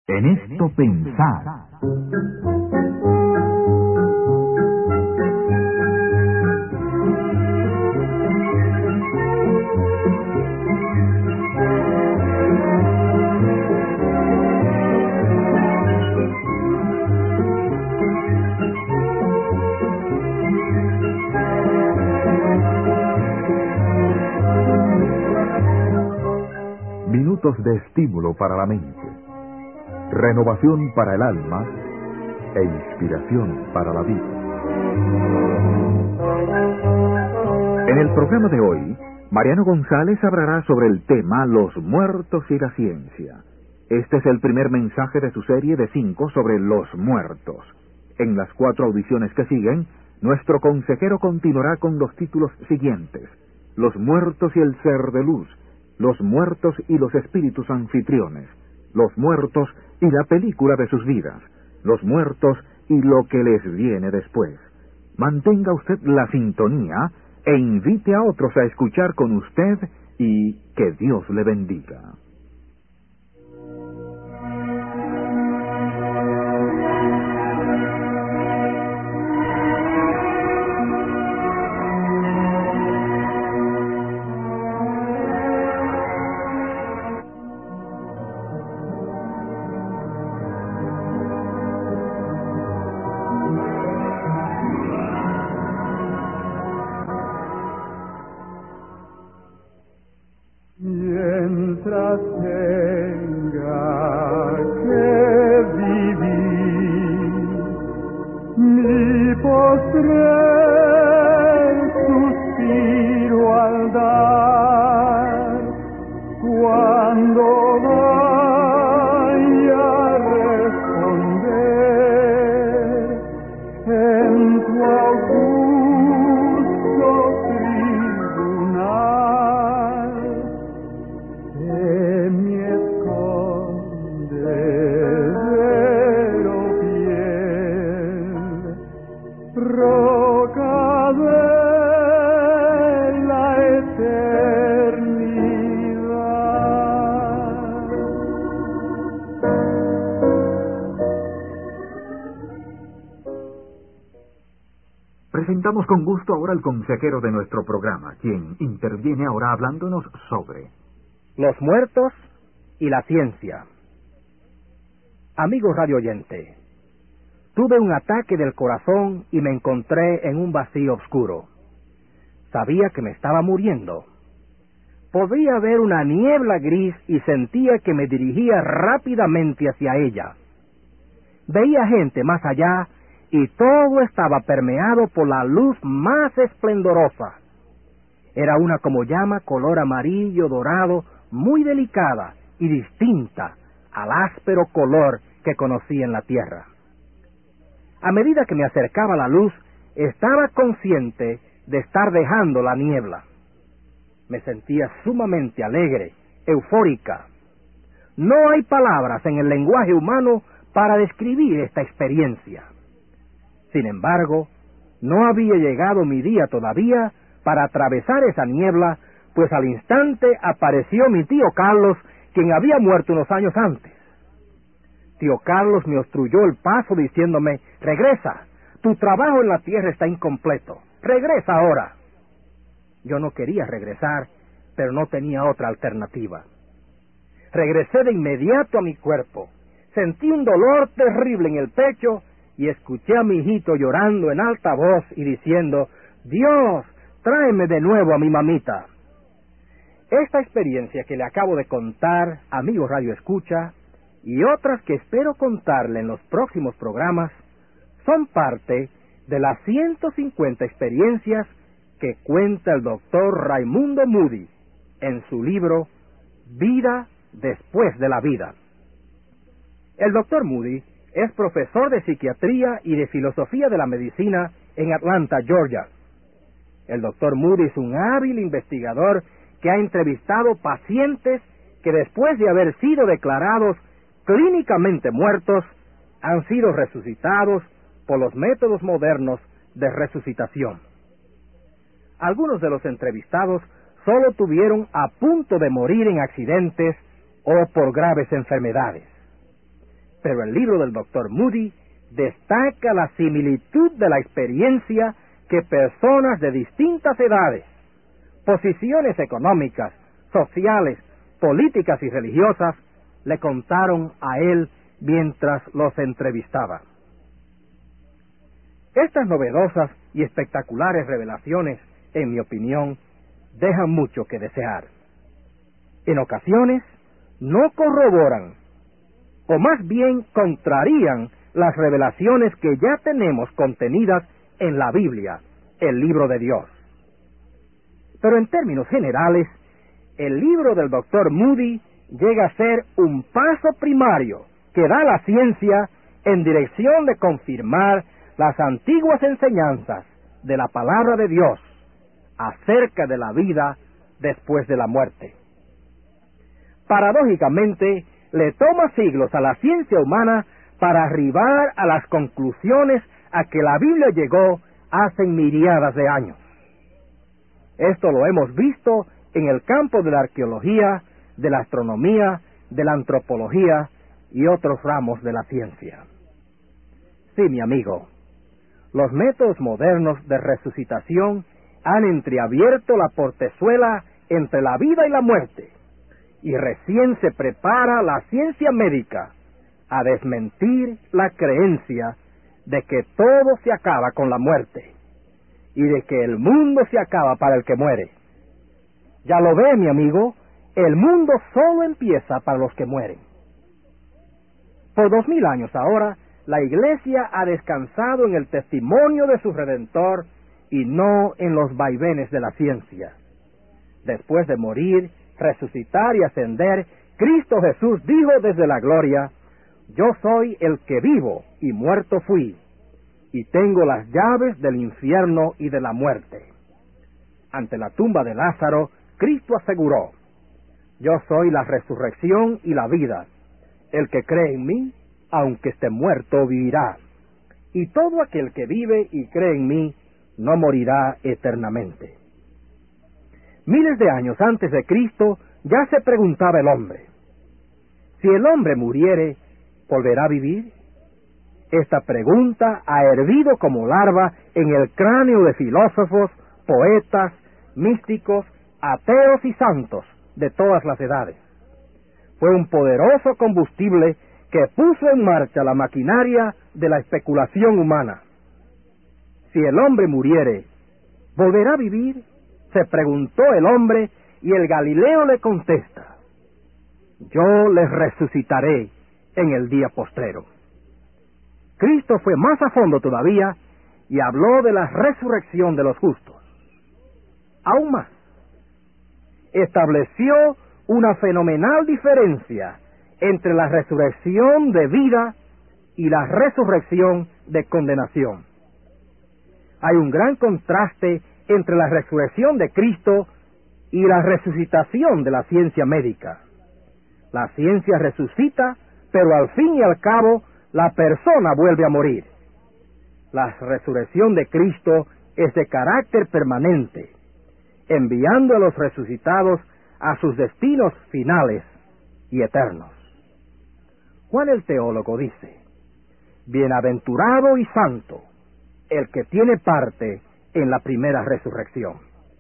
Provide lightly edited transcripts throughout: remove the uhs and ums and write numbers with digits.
En esto pensar. Minutos de estímulo para la mente, renovación para el alma e inspiración para la vida. En el programa de hoy, Mariano González hablará sobre el tema Los muertos y la ciencia. Este es el primer mensaje de su serie de 5 sobre los muertos. En las 4 audiciones que siguen, nuestro consejero continuará con los títulos siguientes: Los muertos y el ser de luz, Los muertos y los espíritus anfitriones, Los muertos y la película de sus vidas, Los muertos y lo que les viene después. Mantenga usted la sintonía e invite a otros a escuchar con usted y que Dios le bendiga. Mientras tenga que vivir, mi postrer suspiro al dar, cuando vaya a responder en tu augusto tribunal. En mi escondedero fiel, roca de la eternidad. Presentamos con gusto ahora al consejero de nuestro programa, quien interviene ahora hablándonos sobre Los muertos y la ciencia. Amigo radio oyente, tuve un ataque del corazón y me encontré en un vacío oscuro. Sabía que me estaba muriendo. Podía ver una niebla gris y sentía que me dirigía rápidamente hacia ella. Veía gente más allá y todo estaba permeado por la luz más esplendorosa. Era una como llama color amarillo dorado, muy delicada y distinta al áspero color que conocí en la tierra. A medida que me acercaba la luz, estaba consciente de estar dejando la niebla. Me sentía sumamente alegre, eufórica. No hay palabras en el lenguaje humano para describir esta experiencia. Sin embargo, no había llegado mi día todavía para atravesar esa niebla, pues al instante apareció mi tío Carlos, quien había muerto unos años antes. Tío Carlos me obstruyó el paso diciéndome: regresa, tu trabajo en la tierra está incompleto, regresa ahora. Yo no quería regresar, pero no tenía otra alternativa. Regresé de inmediato a mi cuerpo, sentí un dolor terrible en el pecho y escuché a mi hijito llorando en alta voz y diciendo: Dios, tráeme de nuevo a mi mamita. Esta experiencia que le acabo de contar, amigo Radio Escucha, y otras que espero contarle en los próximos programas, son parte de las 150 experiencias que cuenta el doctor Raimundo Moody en su libro Vida después de la vida. El doctor Moody es profesor de psiquiatría y de filosofía de la medicina en Atlanta, Georgia. El doctor Moody es un hábil investigador que ha entrevistado pacientes que después de haber sido declarados clínicamente muertos, han sido resucitados por los métodos modernos de resucitación. Algunos de los entrevistados solo tuvieron a punto de morir en accidentes o por graves enfermedades. Pero el libro del Dr. Moody destaca la similitud de la experiencia que personas de distintas edades, posiciones económicas, sociales, políticas y religiosas le contaron a él mientras los entrevistaba. Estas novedosas y espectaculares revelaciones, en mi opinión, dejan mucho que desear. En ocasiones no corroboran, o más bien contrarían las revelaciones que ya tenemos contenidas en la Biblia, el libro de Dios. Pero en términos generales, el libro del Dr. Moody llega a ser un paso primario que da la ciencia en dirección de confirmar las antiguas enseñanzas de la palabra de Dios acerca de la vida después de la muerte. Paradójicamente, le toma siglos a la ciencia humana para arribar a las conclusiones a que la Biblia llegó hace miriadas de años. Esto lo hemos visto en el campo de la arqueología, de la astronomía, de la antropología y otros ramos de la ciencia. Sí, mi amigo, los métodos modernos de resucitación han entreabierto la portezuela entre la vida y la muerte, y recién se prepara la ciencia médica a desmentir la creencia de que todo se acaba con la muerte y de que el mundo se acaba para el que muere. Ya lo ve, mi amigo, el mundo solo empieza para los que mueren. Por 2000 años ahora, la Iglesia ha descansado en el testimonio de su Redentor y no en los vaivenes de la ciencia. Después de morir, resucitar y ascender, Cristo Jesús dijo desde la gloria: yo soy el que vivo y muerto fui, y tengo las llaves del infierno y de la muerte. Ante la tumba de Lázaro, Cristo aseguró: yo soy la resurrección y la vida. El que cree en mí, aunque esté muerto, vivirá. Y todo aquel que vive y cree en mí, no morirá eternamente. Miles de años antes de Cristo, ya se preguntaba el hombre: si el hombre muriere, ¿volverá a vivir? Esta pregunta ha hervido como larva en el cráneo de filósofos, poetas, místicos, ateos y santos de todas las edades. Fue un poderoso combustible que puso en marcha la maquinaria de la especulación humana. Si el hombre muriere, ¿volverá a vivir?, se preguntó el hombre, y el Galileo le contesta: yo les resucitaré en el día postrero. Cristo fue más a fondo todavía y habló de la resurrección de los justos. Aún más, estableció una fenomenal diferencia entre la resurrección de vida y la resurrección de condenación. Hay un gran contraste entre la resurrección de Cristo y la resucitación de la ciencia médica. La ciencia resucita, pero al fin y al cabo la persona vuelve a morir. La resurrección de Cristo es de carácter permanente, enviando a los resucitados a sus destinos finales y eternos. Juan el teólogo dice: bienaventurado y santo el que tiene parte en la primera resurrección.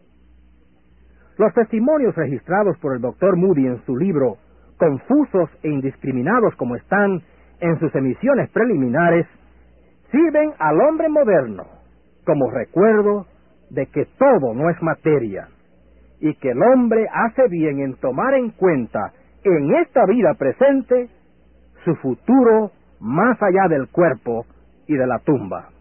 Los testimonios registrados por el Dr. Moody en su libro, confusos e indiscriminados como están en sus emisiones preliminares, sirven al hombre moderno como recuerdo de que todo no es materia y que el hombre hace bien en tomar en cuenta en esta vida presente su futuro más allá del cuerpo y de la tumba.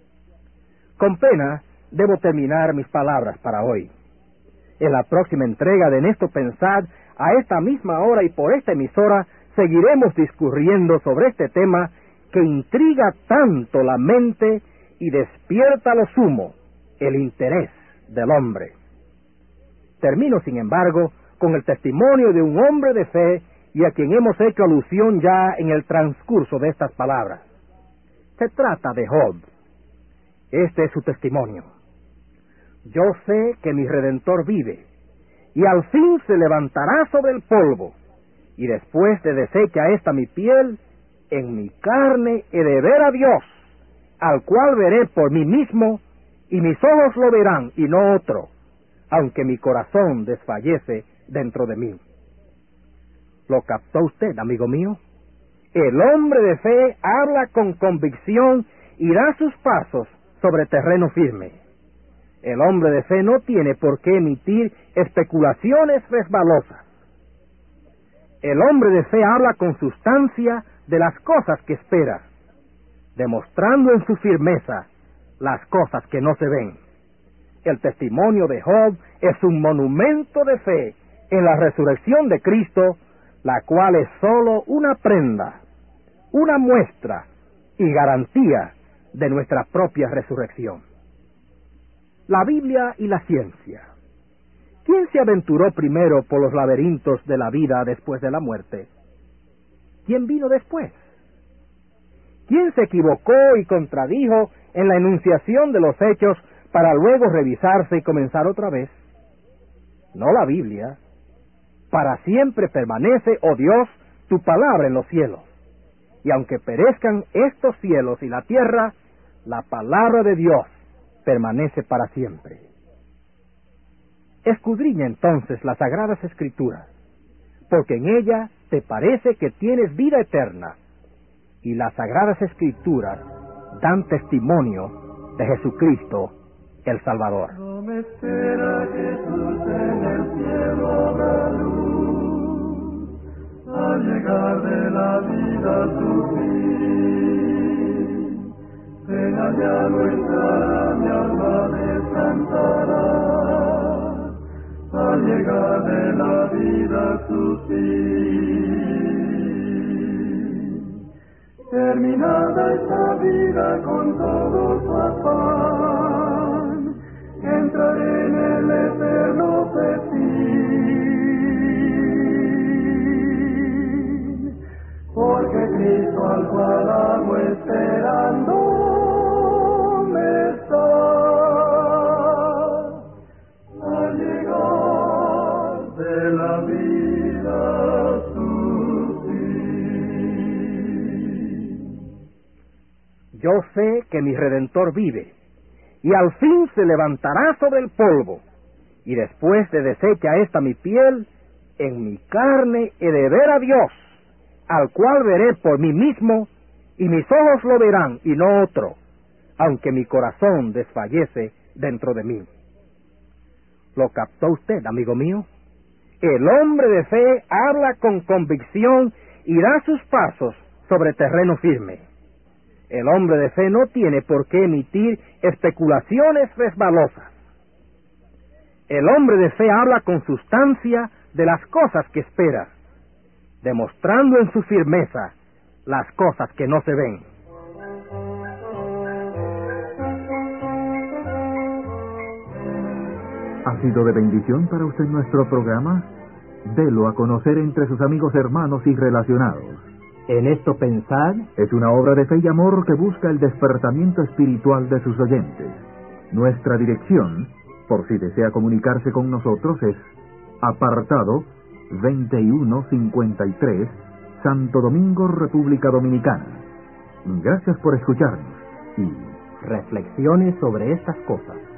Con pena, debo terminar mis palabras para hoy. En la próxima entrega de En Esto Pensad, a esta misma hora y por esta emisora, seguiremos discurriendo sobre este tema que intriga tanto la mente y despierta a lo sumo el interés del hombre. Termino, sin embargo, con el testimonio de un hombre de fe y a quien hemos hecho alusión ya en el transcurso de estas palabras. Se trata de Job. Este es su testimonio: yo sé que mi Redentor vive, y al fin se levantará sobre el polvo, y después de deshecha esta mi piel, en mi carne he de ver a Dios, al cual veré por mí mismo, y mis ojos lo verán y no otro, aunque mi corazón desfallece dentro de mí. ¿Lo captó usted, amigo mío? El hombre de fe habla con convicción y da sus pasos sobre terreno firme. El hombre de fe no tiene por qué emitir especulaciones resbalosas. El hombre de fe habla con sustancia de las cosas que espera, demostrando en su firmeza las cosas que no se ven. El testimonio de Job es un monumento de fe en la resurrección de Cristo, la cual es sólo una prenda, una muestra y garantía de nuestra propia resurrección. La Biblia y la ciencia. ¿Quién se aventuró primero por los laberintos de la vida después de la muerte? ¿Quién vino después? ¿Quién se equivocó y contradijo en la enunciación de los hechos para luego revisarse y comenzar otra vez? No la Biblia. Para siempre permanece, oh Dios, tu palabra en los cielos. Y aunque perezcan estos cielos y la tierra, la palabra de Dios permanece para siempre. Escudriña entonces las Sagradas Escrituras, porque en ella te parece que tienes vida eterna, y las Sagradas Escrituras dan testimonio de Jesucristo, el Salvador. No me espera Jesús en el cielo la luz, al llegar de la vida a su fin. Ven allá no estará, mi alma descansará, al llegar de la vida a su fin. Terminada esta vida con todo su afán, entraré en el eterno festín, porque Cristo al cual amo esperando me está, al llegar de la vida a su fin. Yo sé que mi Redentor vive, y al fin se levantará sobre el polvo, y después de deshecha esta mi piel, en mi carne he de ver a Dios, al cual veré por mí mismo, y mis ojos lo verán y no otro, aunque mi corazón desfallece dentro de mí. ¿Lo captó usted, amigo mío? El hombre de fe habla con convicción y da sus pasos sobre terreno firme. El hombre de fe no tiene por qué emitir especulaciones resbalosas. El hombre de fe habla con sustancia de las cosas que espera, demostrando en su firmeza las cosas que no se ven. ¿Ha sido de bendición para usted nuestro programa? Delo a conocer entre sus amigos, hermanos y relacionados. En esto pensad Es una obra de fe y amor que busca el despertamiento espiritual de sus oyentes. Nuestra dirección, por si desea comunicarse con nosotros, es apartado 2153, Santo Domingo, República Dominicana. Gracias por escucharnos y reflexiones sobre estas cosas.